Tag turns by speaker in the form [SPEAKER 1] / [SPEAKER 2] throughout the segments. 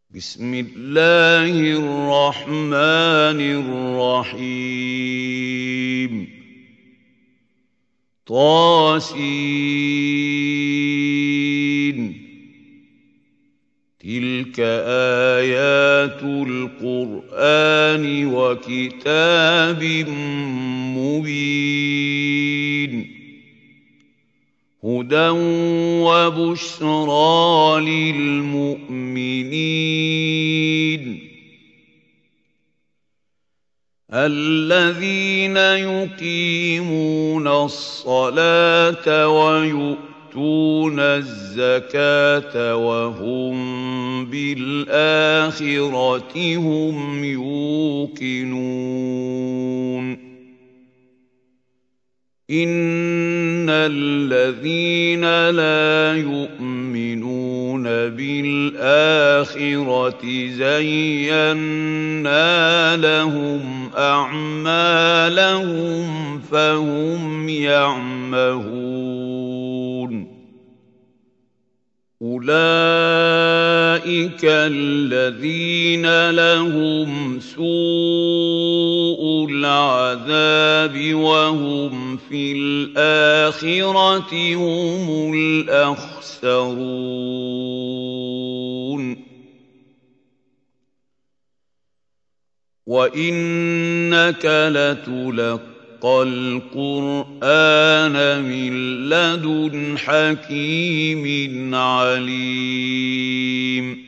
[SPEAKER 1] بسم الله الرحمن الرحيم طاسين تلك آيات القرآن وكتاب مبين هدى وبشرى للمؤمنين الذين يقيمون الصلاة ويؤتون الزكاة وهم بالآخرة هم يوقنون إن الذين لا يؤمنون بالآخرة زينا لهم أعمالهم فهم يعمهون أولئك الذين لهم سوء العذاب وهم في الآخرة هم الأخسرون وإنك لتلقى القرآن من لدن حكيم عليم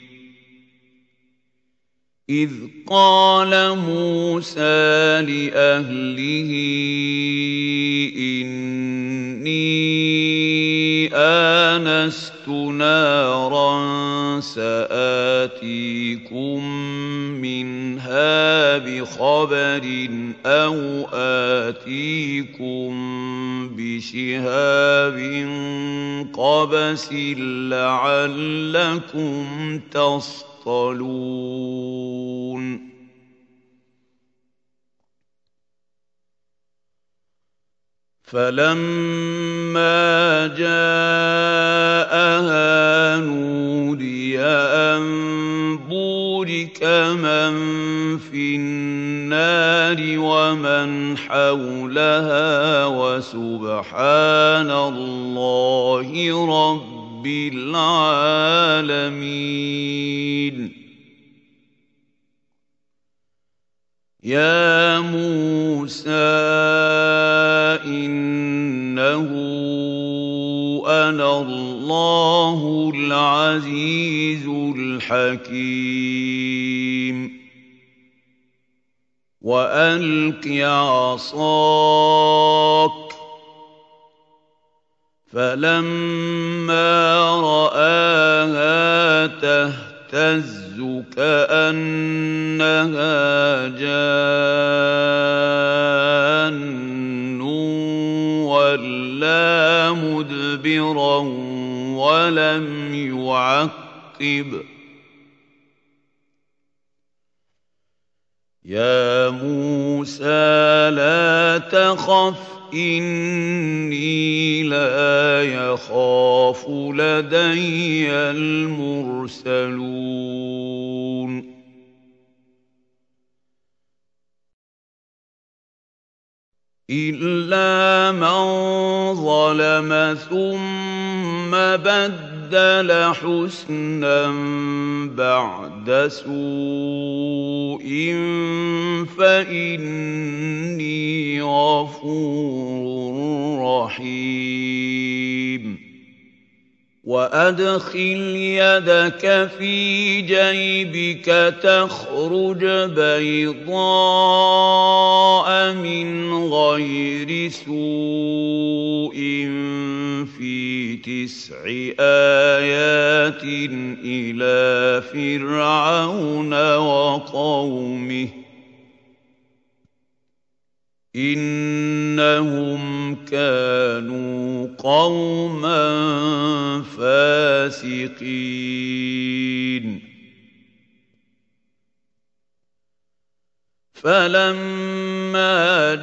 [SPEAKER 1] إذ قال موسى لأهله إني آنست نارا سآتيكم منها بخبر أو آتيكم بشهاب قبس لعلكم تصطلون فلما جاءها نودي أن بورك من في النار ومن حولها وسبحان الله رب العالمين يا موسى إنه أنا الله العزيز الحكيم وألق عصاك فلما رآها تهتز كأنها جان ولا مدبرا ولم يعقب يا موسى لا تخف إني لا يخاف لدي المرسلون إلا من ظلم ثم بدل حسنا بعد سوء فإني غفور رحيم وأدخل يدك في جيبك تخرج بيضاء من غير سوء في 9 آيات إلى فرعون وقومه إنهم كانوا قوما فاسقين فلما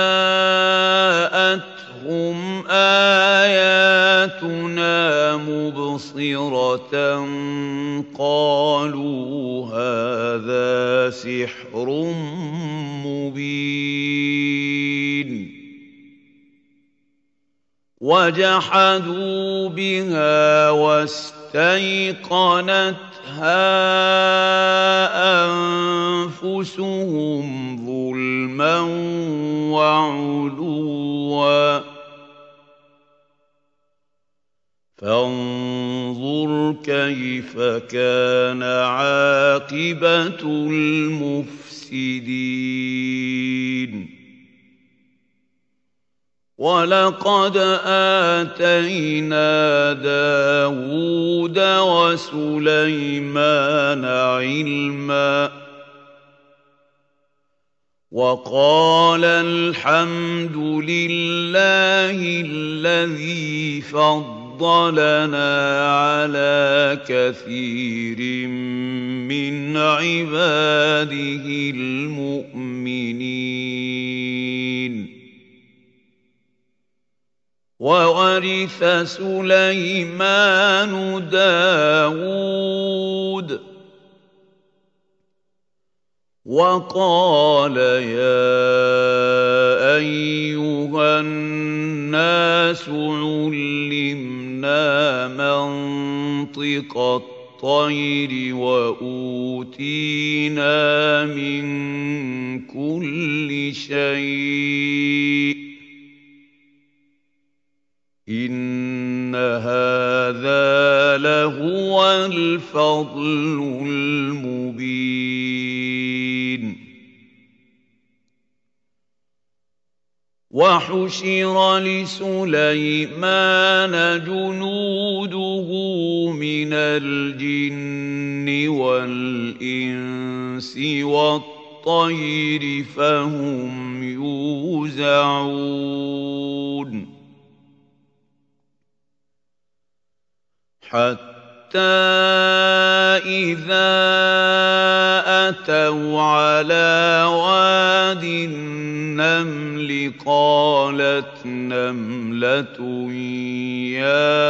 [SPEAKER 1] جاءتهم آياتنا مبصرة قالوا هذا سحر مبين وجحدوا بها واستيقنتها أنفسهم ظلما وعلوا فانظر كيف كان عاقبة المفسدين ولقد آتينا داود وسليمان علما وقال الحمد لله الذي فضلنا على كثير من عباده المؤمنين وورث سليمان داود وقال يا أيها الناس علمنا منطق الطير وأوتينا من كل شيء إن هذا لهو الفضل المبين وحشر لسليمان جنوده من الجن والإنس والطير فهم يوزعون حتى إذا أتوا على واد النمل قالت نملة يا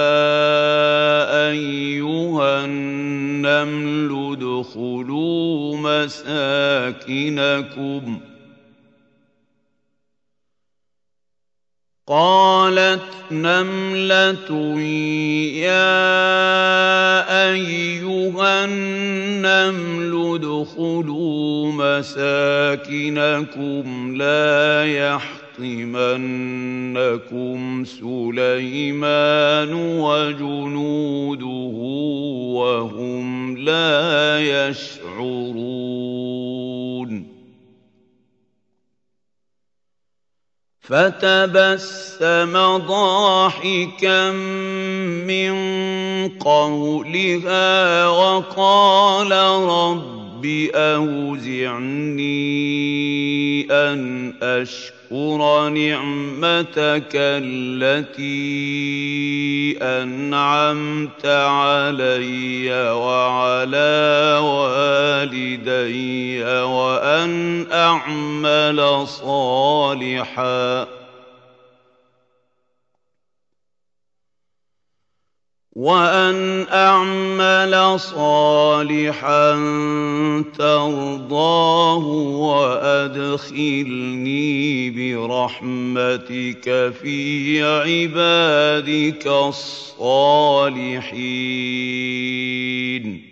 [SPEAKER 1] أيها النمل ادخلوا مساكنكم قالت نملة يا أيها النمل ادخلوا مساكنكم لا يحطمنكم سليمان وجنوده وهم لا يشعرون فتبسم ضاحكا من قولها وقال رب أوزعني أن أشكر نعمتك التي أنعمت علي وعلى والدي وأن أعمل صالحا ترضاه وأدخلني برحمتك في عبادك الصالحين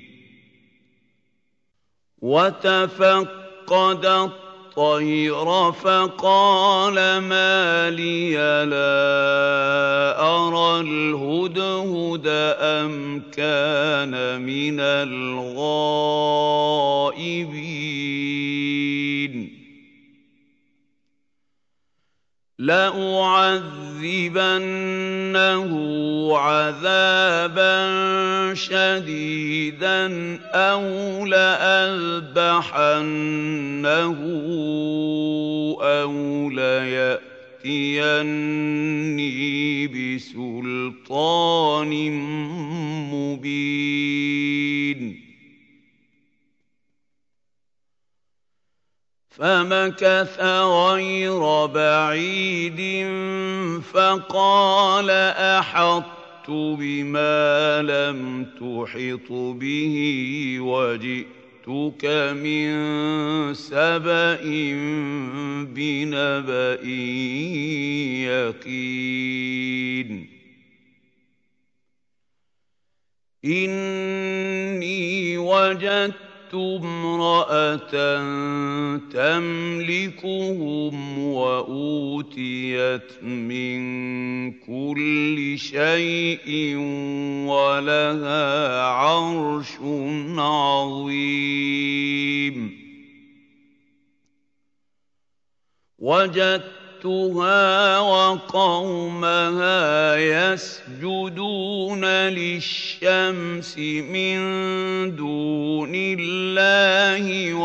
[SPEAKER 1] وتفقد الطير فقال ما لي لا أرى الهدهد أم كان من الغائبين لأعذبنه عذابا شديدا أو لأذبحنه أو ليأتيني بسلطان مبين فمكث غير بعيد فقال أحطت بما لم تحط به وجئتك من سبأ بنبأ يقين إني وجدت امرأة تملكهم وأوتيت من كل شيء ولها عرش عظيم وجدتها وقومها يسجدون للشمس من دون الله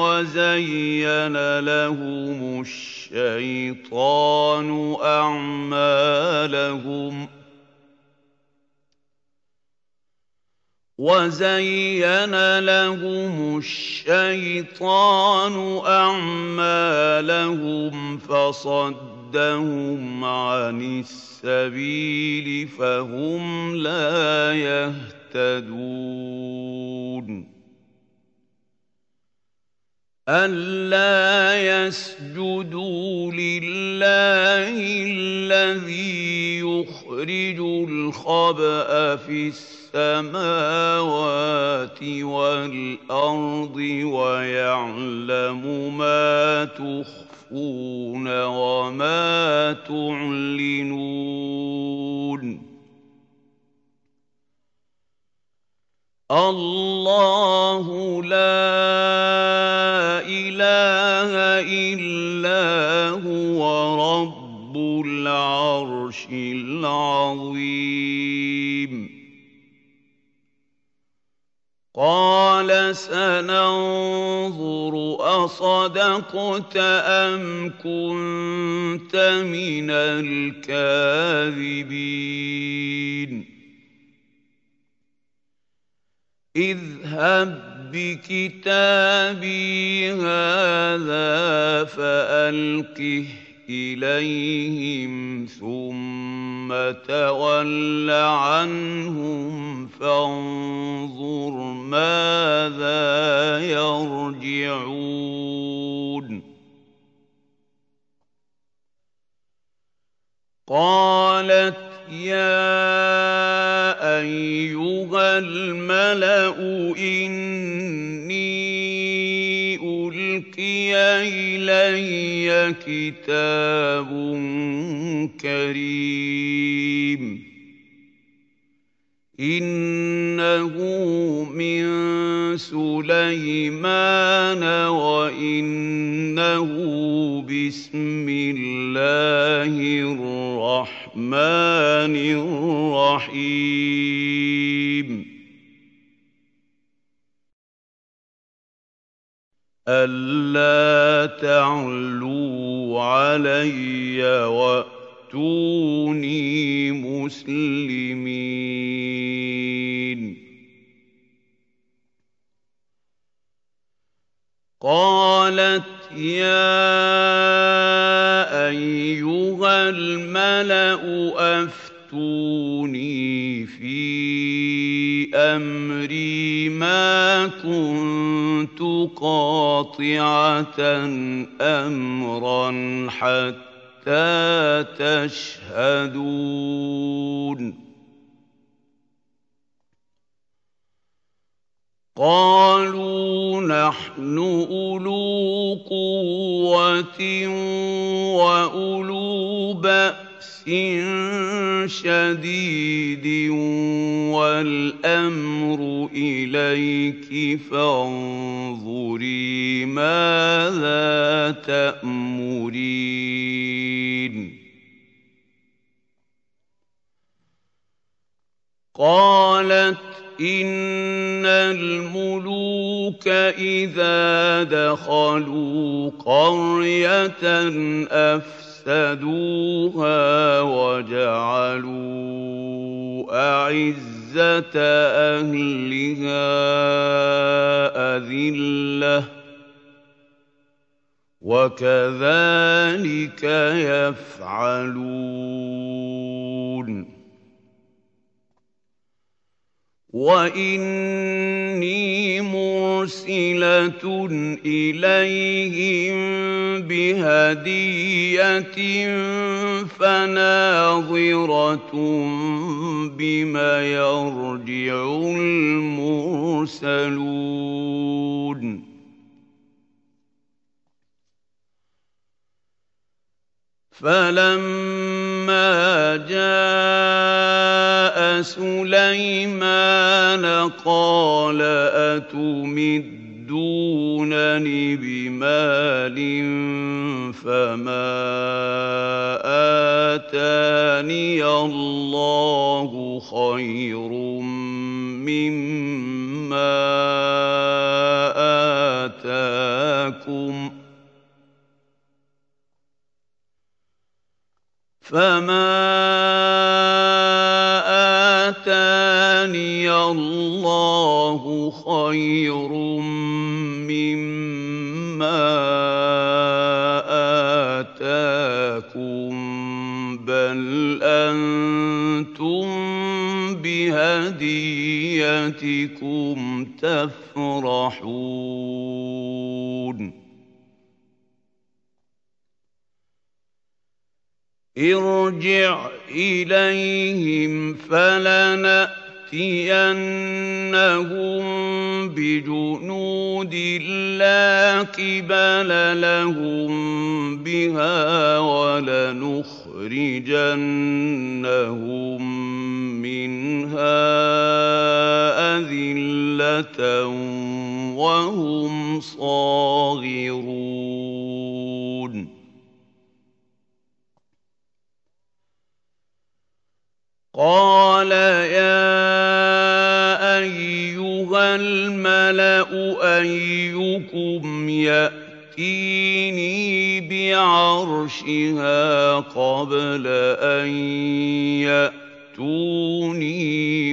[SPEAKER 1] وزين لهم الشيطان أعمالهم فصدهم عن السبيل فهم لا يهتدون ألا يسجدوا لله الذي يخرج الخبأ في السماوات والأرض ويعلم ما تخفون وما تعلنون الله لا إله إلا هو رب العرش العظيم قال سننظر أصدقت أم كنت من الكاذبين اذهب بكتابي هذا فألقه إليهم ثم تول عنهم فانظر ماذا يرجعون قالت يا أيها الملأ إني ألقي إلي كتاب كريم إنه من سليمان وإنه بسم الله الرحمن الرحيم ألا تعلوا علي وأتوني مسلمين قالت يا أيها الملأ أفتوني في أمري ما كنت قاطعة أمرا حتى تشهدون قالوا نحن أولو قوة وأولو بأس شديد والأمر إليك فانظري ماذا تأمرين قالت إن الملوك إذا دخلوا قرية أفسدوها وجعلوا أعزة أهلها أذلة وكذلك يفعلون وَإِنِّي مُرْسِلَةٌ إِلَيْهِم بِهَدِيَّةٍ فَنَاظِرَةٌ بِمَ يَرْجِعُ الْمُرْسَلُونَ فَلَمَّا جَاءَ سُلَيْمَانَ قَالَ أَتُمِدُّونَنِ بِمَالٍ فَمَا آتَانِيَ اللَّهُ خَيْرٌ مِّمَّا آتَاكُمْ بَلْ أَنتُم بِهَدِيَّتِكُمْ تَفْرَحُونَ ارْجِعْ إِلَيْهِمْ فَلَنَأْتِيَنَّهُم بِجُنُودٍ لَّا قِبَلَ لَهُم بِهَا وَلَنُخْرِجَنَّهُم مِّنْهَا أَذِلَّةً وَهُمْ صَاغِرُونَ قَالَ يَا أَيُّهَا الْمَلَأُ أَيُّكُمْ يَأْتِينِي بِعَرْشِهَا قَبْلَ أَن يَأْتُونِي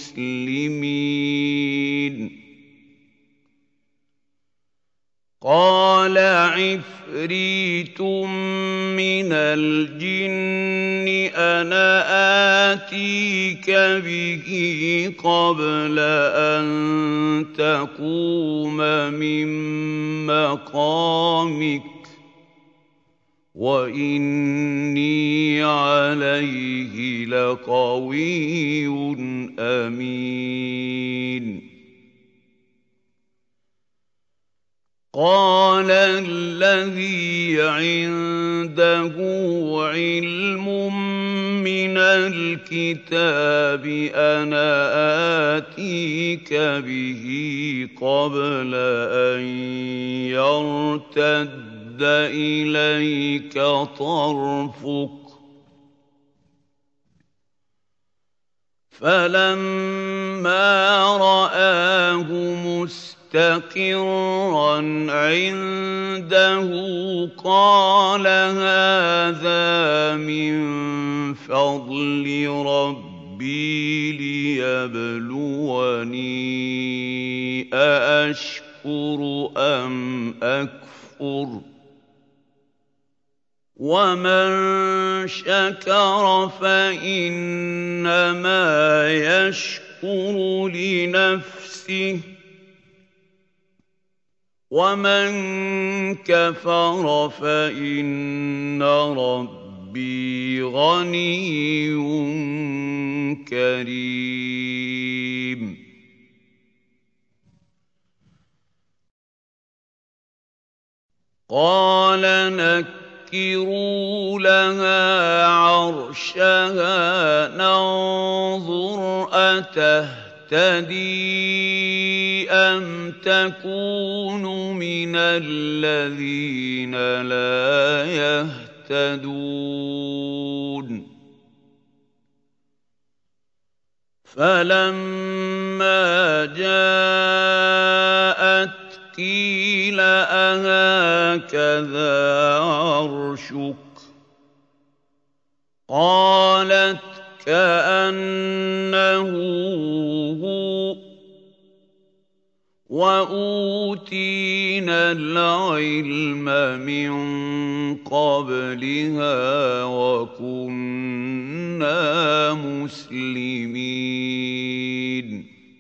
[SPEAKER 1] مُسْلِمِينَ قَالَ عِفْرِيتٌ مِّنَ الْجِنِّ أَنَا آتِيكَ بِهِ قَبْلَ أَن تَقُومَ مِن مَّقَامِكَ وَإِنِّي عَلَيْهِ لَقَوِيٌّ أَمِينٌ قَالَ الَّذِي عِندَهُ عِلْمٌ مِّنَ الْكِتَابِ أَنَا آتِيكَ بِهِ قَبْلَ أَن يَرْتَدَّ إِلَيْكَ طَرْفُكَ فَلَمَّا رَآهُ مُسْتَقِرًّا عِندَهُ قَالَ هَٰذَا مِن فَضْلِ رَبِّي لِيَبْلُوَنِي أَأَشْكُرُ أَمْ أَكْفُرُ وَمَن شَكَرَ فَإِنَّمَا يَشْكُرُ لِنَفْسِهِ وَمَن كَفَرَ فَإِنَّ رَبِّي غَنِيٌّ كَرِيمٌ قَالَ نَكِّرُوا لَهَا عَرْشَهَا نَنظُرْ أَتَهْتَدِي أَمْ تَكُونُ مِنَ الَّذِينَ لَا يَهْتَدُونَ فَلَمَّا جَاءَتْ قِيلَ أَهَٰكَذَا عَرْشُكِ ۖ قَالَتْ كَأَنَّهُ هُوَ ۚ وَأُوتِينَا الْعِلْمَ مِن قَبْلِهَا وَكُنَّا مُسْلِمِينَ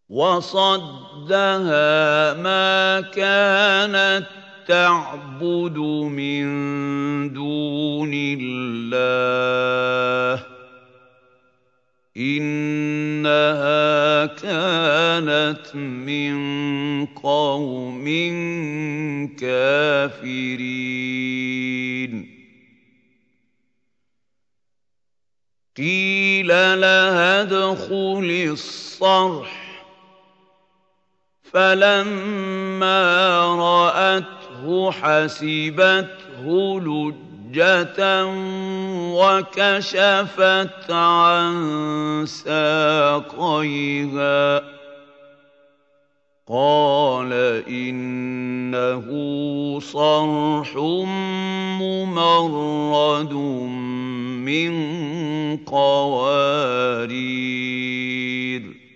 [SPEAKER 1] وصدها ما كانت تعبد من دون الله إنها كانت من قوم كافرين قيل لها ادخل الصرح فلما رأته حسبته لجة وكشفت عن ساقيها قال إنه صرح ممرد من قوارير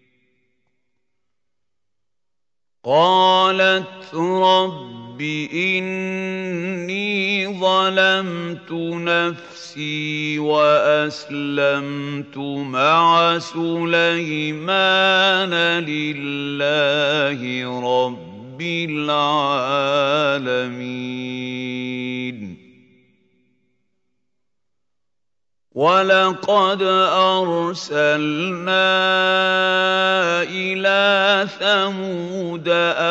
[SPEAKER 1] قالت رب إني ظلمت نفسي وأسلمت مع سليمان لله رب العالمين ولقد أرسلنا إلى ثمود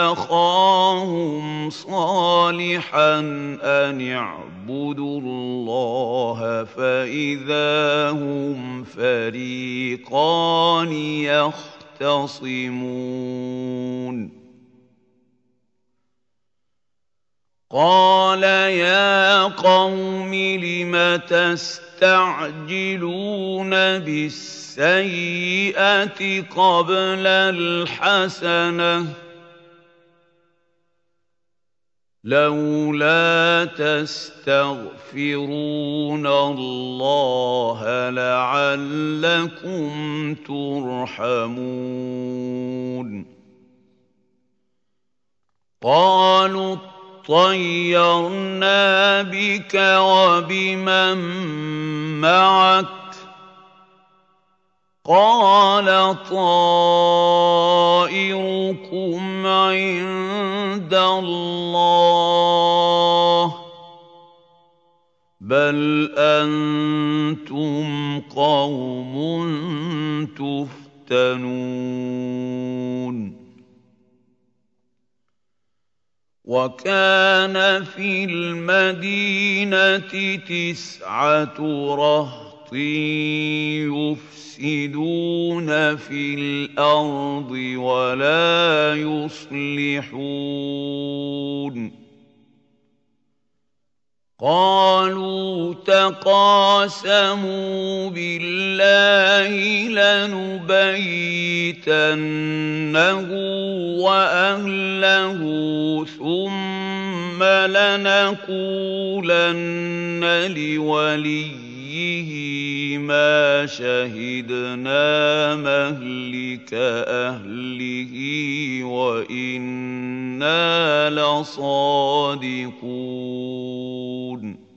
[SPEAKER 1] أخاهم صالحا أن اعبدوا الله فإذا هم فريقان يختصمون قال يا قوم لم تستعجلون بالسيئة قبل الحسنة لولا تستغفرون الله لعلكم ترحمون قالوا طيرنا بك وبمن معك قال طائركم عند الله بل أنتم قوم تفتنون وكان في المدينة 9 رهط يفسدون في الأرض ولا يصلحون قالوا تقاسموا بالله لنبيتنه وأهله ثم لنقولن لوليه ما شهدنا مهلك أهله وإنا لصادقون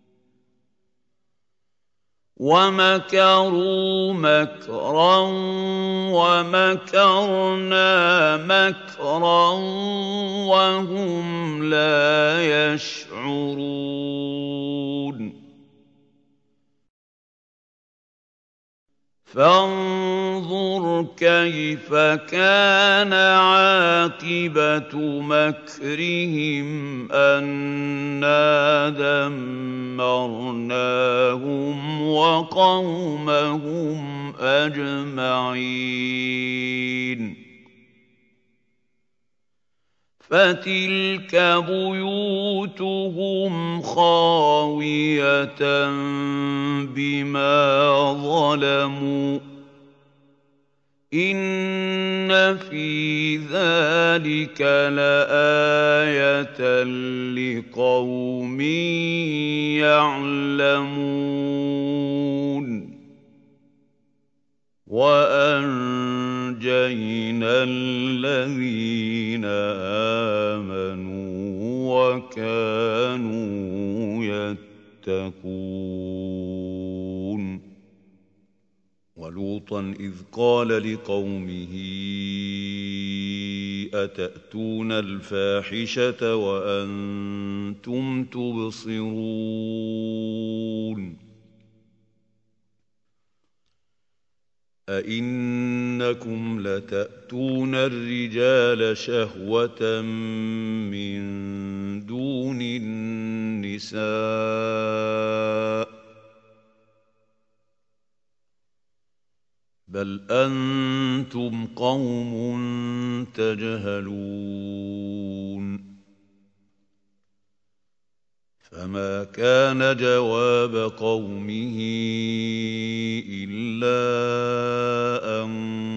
[SPEAKER 1] ومكروا مكرا ومكرنا مكرا وهم لا يشعرون فانظر كيف كان عاقبة مكرهم أنا دمرناهم وقومهم أجمعين فتلك بيوتهم خاوية بما ظلموا إن في ذلك لآية لقوم يعلمون وأنجينا الذين آمنوا وكانوا يتقون ولوطا إذ قال لقومه أتأتون الفاحشة وأنتم تبصرون أئنكم لتأتون الرجال شهوة من دون النساء بل أنتم قوم تجهلون فما كان جواب قومه إلا أن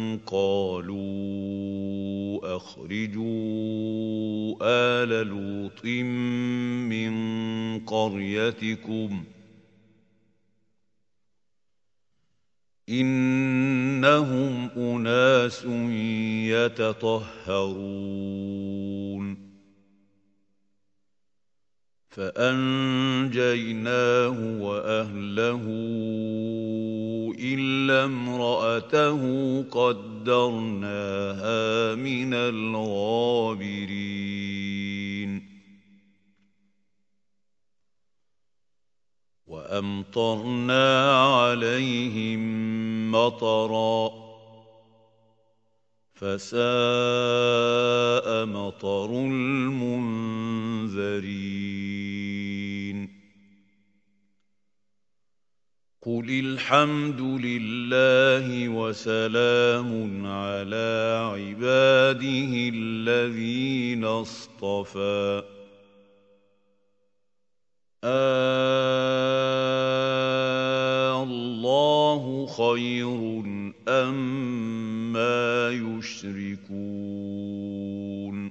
[SPEAKER 1] قالوا أخرجوا آل لوط من قريتكم إنهم أناس يتطهرون فأنجيناه وأهله إلا امرأته قدرناها من الغابرين وأمطرنا عليهم مطرا فساء مطر المنذرين قل الحمد لله وسلام على عباده الذين اصطفى الله خير أما يشركون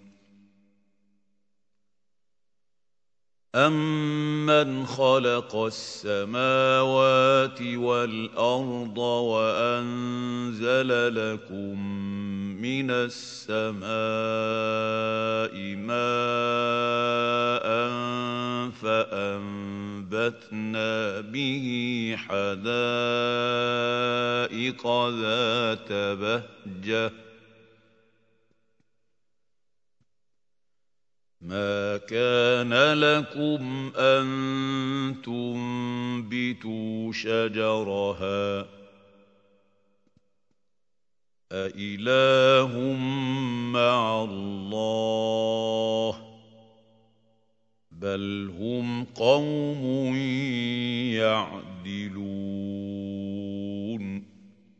[SPEAKER 1] أَمَّنْ خَلَقَ السَّمَاوَاتِ وَالْأَرْضَ وَأَنزَلَ لَكُم مِّنَ السَّمَاءِ مَاءً فَأَنبَتْنَا بِهِ حَدَائِقَ ذَاتَ بَهْجَةٍ مَا كَانَ لَكُمْ أَن تُنبِتُوا شَجَرَهَا أَإِلَٰهٌ مَّعَ اللَّهِ ۚ بَلْ هُمْ قَوْمٌ يَعْدِلُونَ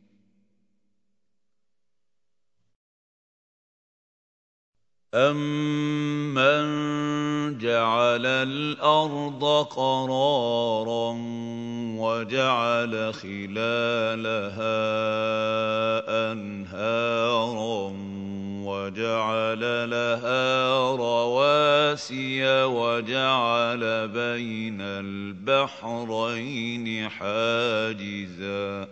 [SPEAKER 1] أَمَّن جَعَلَ الْأَرْضَ قَرَارًا وَجَعَلَ خِلَالَهَا أَنْهَارًا وَجَعَلَ لَهَا رَوَاسِيَ وَجَعَلَ بَيْنَ الْبَحْرَيْنِ حَاجِزًا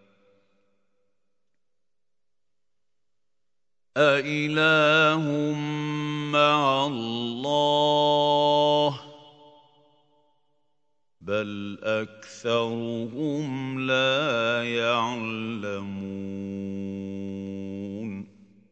[SPEAKER 1] أَإِلَٰهٌ مَّعَ اللَّهِ ۚ بَلْ أَكْثَرُهُمْ لَا يَعْلَمُونَ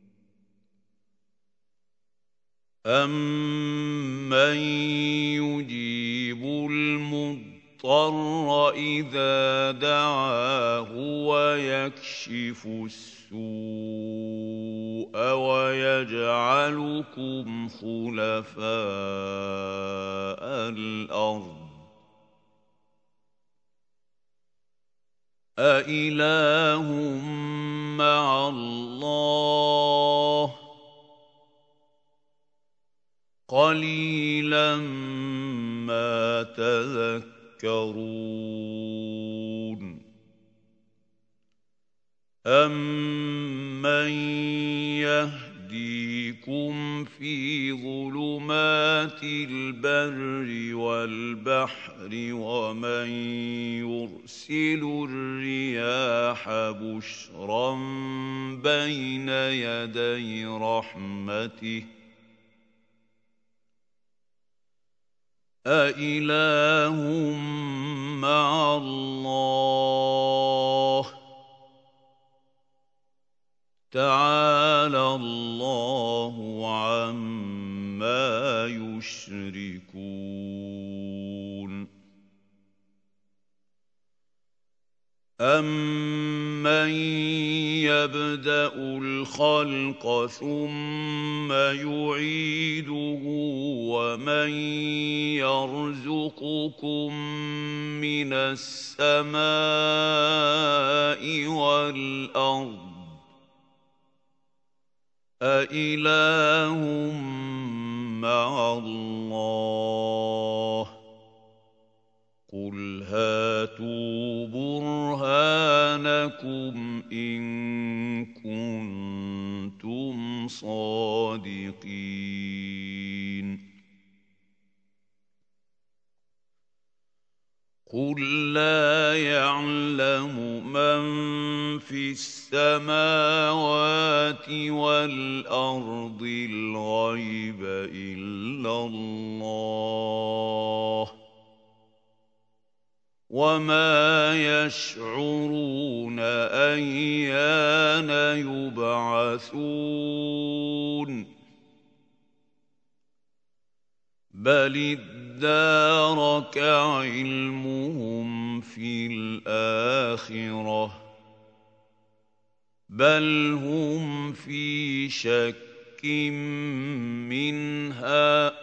[SPEAKER 1] أَمَّن يُجِيبُ الْمُضْطَرَّ إِذَا دَعَاهُ وَيَكْشِفُ السُّوءَ وَيَجْعَلُكُمْ خُلَفَاءَ الْأَرْضِ أَإِلَٰهٌ مَّعَ اللَّهِ ۚ قَلِيلًا مَّا تَذَكَّرُونَ أَمَّن يَهْدِيكُمْ فِي ظُلُمَاتِ الْبَرِّ وَالْبَحْرِ وَمَن يُرْسِلُ الرِّيَاحَ بُشْرًا بَيْنَ يَدَيْ رَحْمَتِهِ أَإِلَٰهٌ مَّعَ اللَّهِ ۚ تعالى الله عما يشركون أَمَّن يَبْدَأُ الْخَلْقَ ثُمَّ يُعِيدُهُ وَمَن يَرْزُقُكُم مِّنَ السَّمَاءِ وَالْأَرْضِ أَإِلَٰهٌ مَّعَ اللَّهِ قُلْ هَاتُوا بُرْهَانَكُمْ إِن كُنتُمْ صَادِقِينَ قُل لَّا يَعْلَمُ مَن فِي السَّمَاوَاتِ وَالْأَرْضِ الْغَيْبَ إِلَّا اللَّهُ وَمَا يَشْعُرُونَ أَيَّانَ يُبْعَثُونَ بَلِ ادَّارَكَ عِلْمُهُمْ فِي الْآخِرَةِ بَلْ هُمْ فِي شَكٍّ مِّنْهَا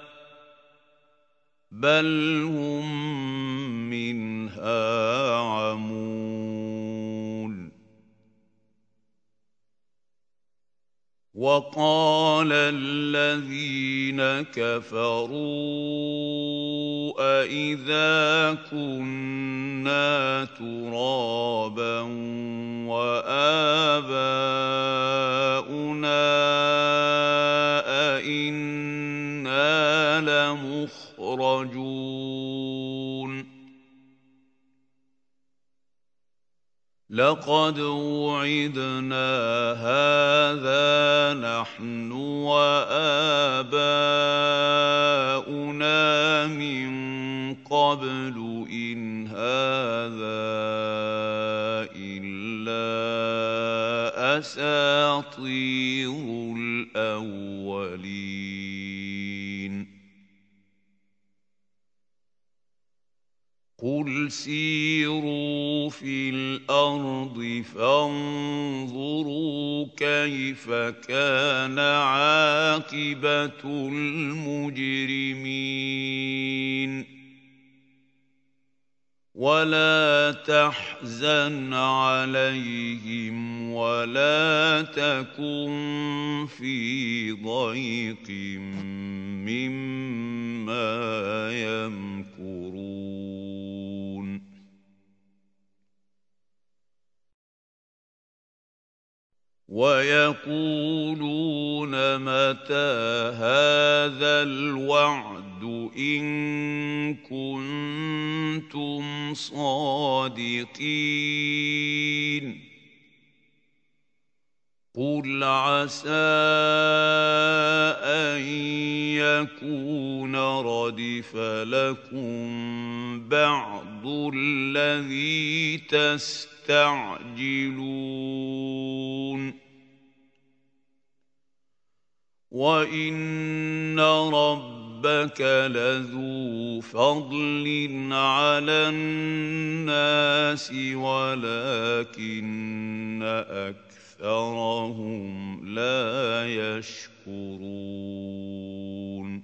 [SPEAKER 1] بَلْ هُم مِّنْهَا عَمُونَ وَقَالَ الَّذِينَ كَفَرُوا أَإِذَا كُنَّا تُرَابًا وَآبَاؤُنَا أَإِنَّا لَمُخْرَجُونَ لَقَدْ وُعِدْنَا هَٰذَا نَحْنُ وَآبَاؤُنَا مِن قَبْلُ إِنْ هَٰذَا إِلَّا أَسَاطِيرُ الْأَوَّلِينَ قُلْ سِيرُوا فِي الْأَرْضِ فَانظُرُوا كَيْفَ كَانَ عَاقِبَةُ الْمُجْرِمِينَ وَلَا تَحْزَنْ عَلَيْهِمْ وَلَا تَكُن فِي ضَيْقٍ مِّمَّا يَمْكُرُونَ وَيَقُولُونَ مَتَىٰ هَٰذَا الْوَعْدُ إِن كُنتُمْ صَادِقِينَ قُلْ عَسَىٰ أَن يَكُونَ رَدِفَ لَكُم بَعْضُ الَّذِي تَسْتَعْجِلُونَ وَإِنَّ رَبَّكَ لَذُو فَضْلٍ عَلَى النَّاسِ وَلَٰكِنَّ أَكْثَرَهُمْ لَا يَشْكُرُونَ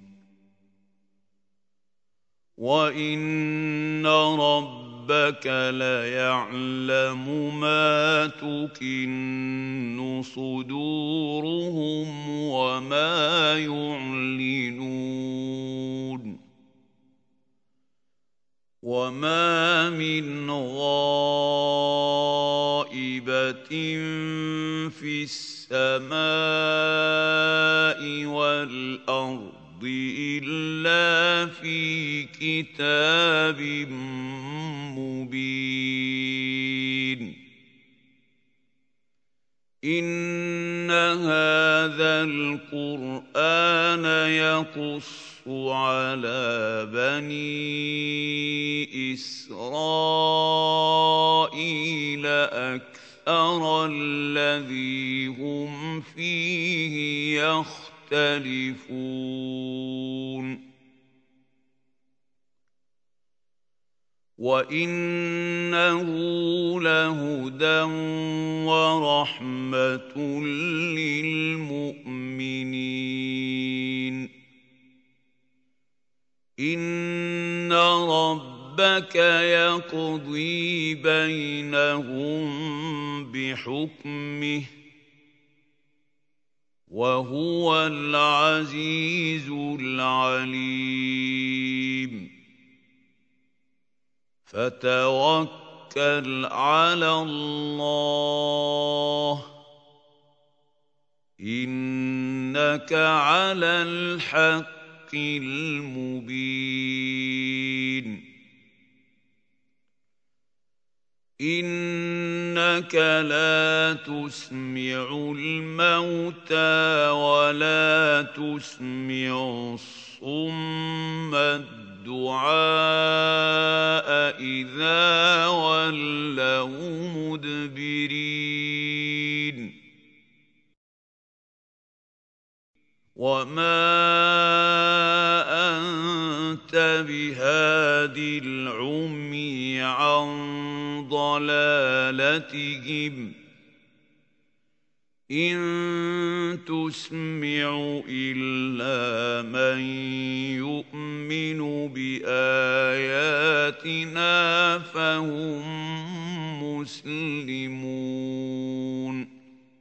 [SPEAKER 1] وَإِنَّ رَبَّكَ لَيَعْلَمُ مَا تُكِنُّ صُدُورُهُمْ وَمَا يُعْلِنُونَ وَمَا مِنْ غَائِبَةٍ فِي السَّمَاءِ وَالْأَرْضِ إِلَّا فِي كِتَابٍ مُّبِينٍ إِنَّ هَٰذَا الْقُرْآنَ يَقُصُّ عَلَىٰ بَنِي إِسْرَائِيلَ أَكْثَرَ أَرَى الَّذِي هُمْ فِيهِ يَخْتَلِفُونَ وَإِنَّهُ لَهُدًى وَرَحْمَةٌ لِّلْمُؤْمِنِينَ إِنَّ رَبَّكَ يَقْضِي بَيْنَهُم بِحُكْمِهِ وَهُوَ الْعَزِيزُ الْعَلِيمُ فَتَوَكَّلْ عَلَى اللَّهِ إِنَّكَ عَلَى الْحَقِّ الْمُبِينِ إِنَّكَ لَا تُسْمِعُ الْمَوْتَىٰ وَلَا تُسْمِعُ الصُّمَّ الدُّعَاءَ إِذَا وَلَّوْا مُدْبِرِينَ وَمَا أَنتَ بِهَادِ الْعُمْيِ عَن ضَلَالَتِهِمْ ۖ إِن تُسْمِعُ إِلَّا مَن يُؤْمِنُ بِآيَاتِنَا فَهُم مُّسْلِمُونَ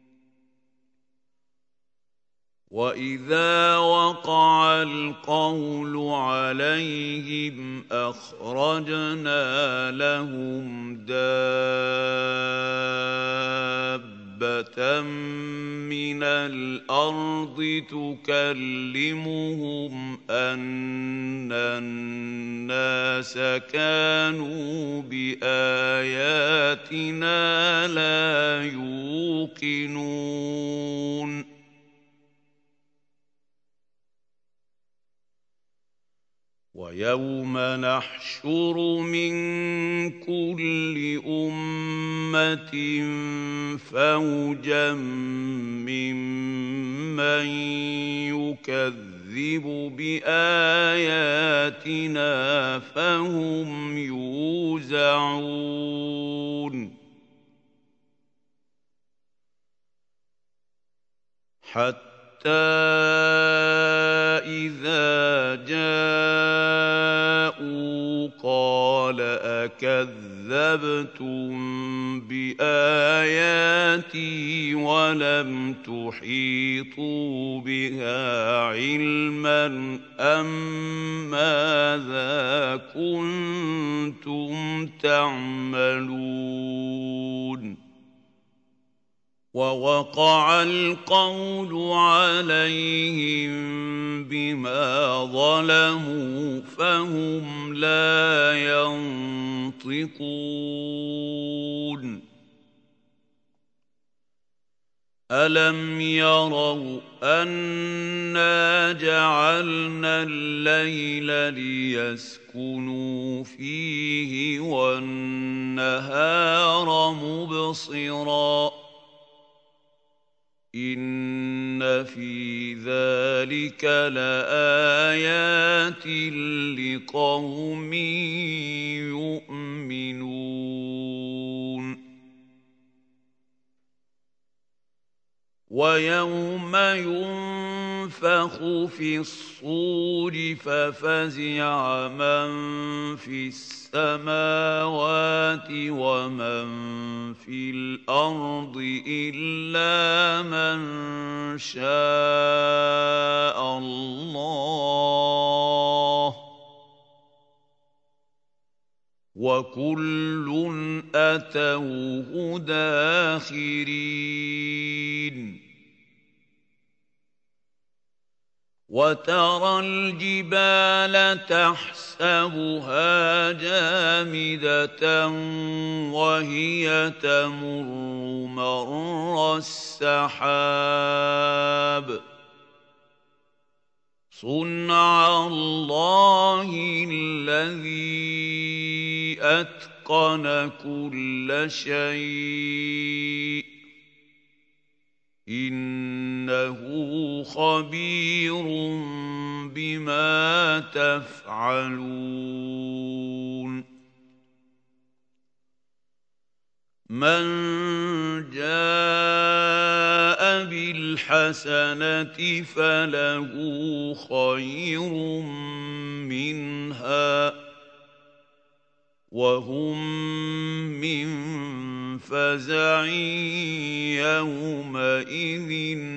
[SPEAKER 1] وَإِذَا وَقَعَ الْقَوْلُ عَلَيْهِمْ أَخْرَجْنَا لَهُمْ دَابَّةً مِّنَ الْأَرْضِ تُكَلِّمُهُمْ أَنَّ النَّاسَ كَانُوا بِآيَاتِنَا لَا يُوقِنُونَ وَيَوْمَ نَحْشُرُ مِن كُلِّ أُمَّةٍ فَوْجًا مِّمَّن يُكَذِّبُ بِآيَاتِنَا فَهُمْ يُوزَعُونَ إِذَا جَاءُوا قَالَ أَكَذَّبْتُم بِآيَاتِي وَلَمْ تُحِيطُوا بِهَا عِلْمًا أَم مَّاذَا كُنتُمْ تَعْمَلُونَ وَوَقَعَ الْقَوْلُ عَلَيْهِم بِمَا ظَلَمُوا فَهُمْ لَا يَنطِقُونَ أَلَمْ يَرَوْا أَنَّا جَعَلْنَا اللَّيْلَ لِيَسْكُنُوا فِيهِ وَالنَّهَارَ مُبْصِرًا إِنَّ فِي ذَلِكَ لَآيَاتٍ لِقَوْمٍ يُؤْمِنُونَ وَيَوْمَ يُنفَخُ فِي الصُّورِ فَفَزِعَ مَن فِي السَّمَاوَاتِ وَمَن فِي الْأَرْضِ إِلَّا مَن شَاءَ اللَّهُ وَكُلٌّ أَتَوْهُ دَاخِرِينَ وَتَرَى الْجِبَالَ تَحْسَبُهَا جَامِدَةً وَهِيَ تَمُرُّ مَرَّ السَّحَابِ صُنْعَ اللَّهِ الَّذِي أَتْقَنَ أتقن كل شيء إنه خبير بما تفعلون من جاء بالحسنة فله خير منها وهم من فزع يومئذ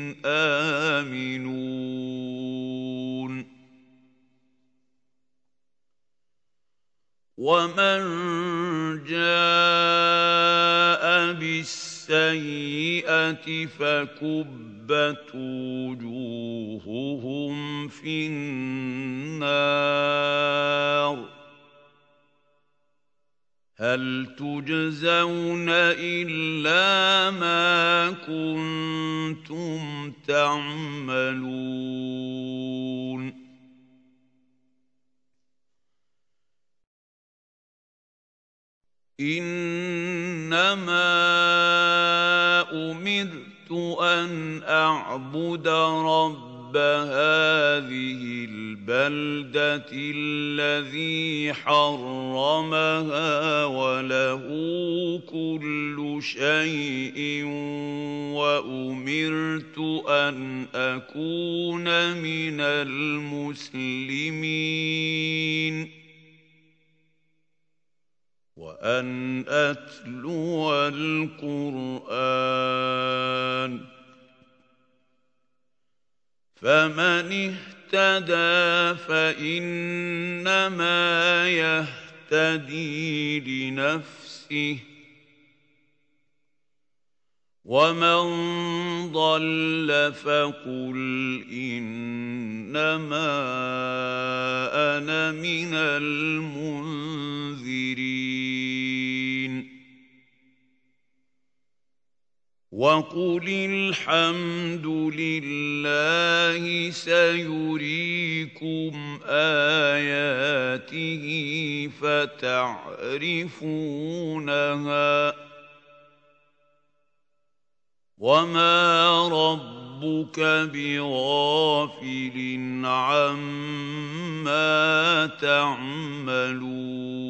[SPEAKER 1] آمنون ومن جاء بالسيئة فكبت وجوههم في النار هل تجزون إلا ما كنتم تعملون إنما أمرت أن أعبد رب هذه البلدة الذي حرمها وله كل شيء وأمرت أن أكون من المسلمين وأن أتلو القرآن فمن اهتدى فإنما يهتدي لنفسه ومن ضل فقل إنما أنا من المنذرين وقل الحمد لله سيريكم آياته فتعرفونها وما ربك بغافل عما تعملون